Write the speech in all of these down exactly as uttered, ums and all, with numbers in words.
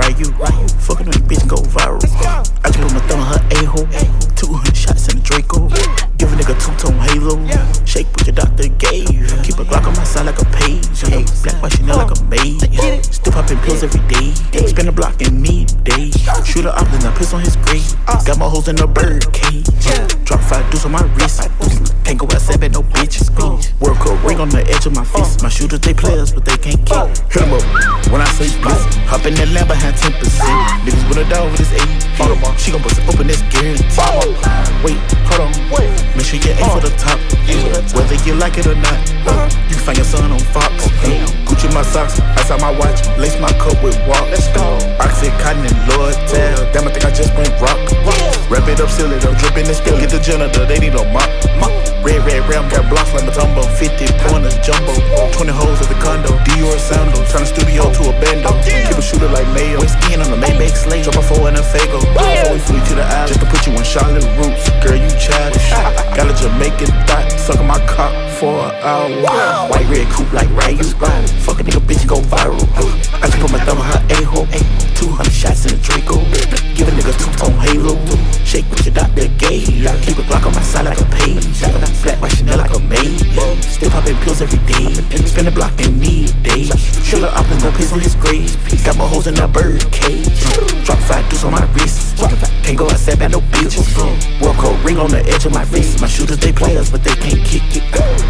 Ryu. Fucking on you bitch go viral. I just put my thumb in her a-hole. two hundred shots in the Draco. Give a nigga two-tone halo. Shake what your doctor gave. Keep a Glock on my side like a page. Black by Chanel like a maid. Still popping pills every day. Spin the block in midday. Shoot her up then I piss on his grave. Got my hoes in a bird cage. Drop five deuce on my wrist. Can't go outside but no bitches. World Cup ring on the edge of my fist. My shooters they players but they can't kick. Hit 'em up when I say blitz. Hop in that lamb behind ten percent. Niggas with a dog with this A P. She gon' bust it open this guarantee. Wait, hold on. Make sure you aim for the top. Whether you like it or not. You can find your son on Fox. Gucci my socks, ice out my watch. Lace my cup with walk. Oxy, cotton and Lord Tail. Damn, I think I just went rock. Wrap it up, seal it up, drip in the spill. Get the janitor, they need a mop. Red, red ram, got blocks like Matumbo. fifty pointers, jumbo. twenty hoes at the condo. Dior sandals, turn the studio to a bando. Keep a shooter like Mayo. Wait skin on the Maybach slate. Drop a four in a Fago. Before we flew to the island, just to put you in Charlotte roots. Girl, you childish. Got a Jamaican thought, sucking my cock for an hour. White red coupe like Ryu. Fuck a nigga, bitch, go viral. I just put my thumb in her a-hole. two hundred shots in the Draco. Give a nigga two-tone halo. Shake what your doctor gave. Keep a Glock on my side like a page. Black by Chanel like a maid. Still popping pills every day. Spin the block in midday. Shoot her up and go piss on his grave. Got my hoes in a bird cage. Drop five deuce on my wrist. Can't go outside by no bitches. World Cup ring on the edge of my wrist. My shooters they players but they can't kick it.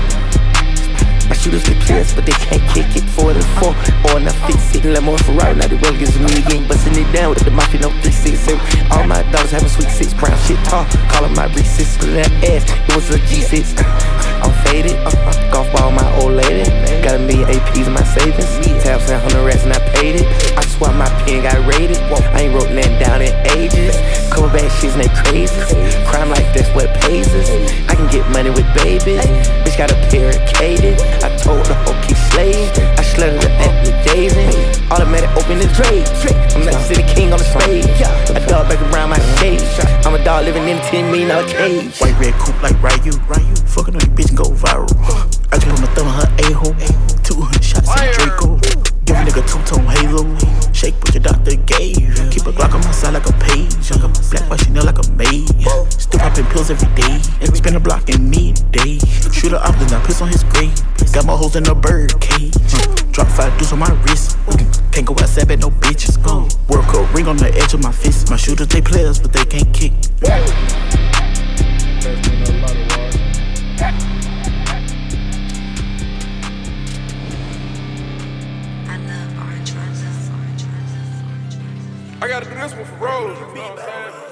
My shooters they players but they can't kick it. Four to four or not fix it. Let more Ferrari, now the road gives me again. Busting it down with the mafia, no three six seven. All my dogs having sweet six brown shit tall. Calling my recess, that ass, it was a G six. I'm faded, golf ball my old lady. Got a million A Ps in my savings. Tabs and hundred rats and I paid it. I swear my pen got rated. I ain't wrote nothing down in ages. Couple bad shits and they crazy. Crime life, that's what pays us. I can get money with babies. Bitch got a barricaded. I told the whole keep slaying. I sluttered her at the Jason. Automatic open the Drake. I'm not city king on the spade. A dog back around my cage. I'm a dog living in a ten million dollar cage. White red coupe like Ryu. Fucking on you bitch go viral. I just put my thumb in her a-hole. two hundred shots in the Draco. Give a nigga two-tone halo. Shake what your doctor gave. Keep a Glock on my side like a page. Black by Chanel like a maid. Still popping pills every day. Spin the block in midday. Shoot her up then I piss on his grave. Got my hoes in a bird cage. Drop five deuce on my wrist. Can't go outside but no bitches. World Cup ring on the edge of my fist. My shooters they players but they can't kick. I gotta do this one for Rose, you know what I'm saying?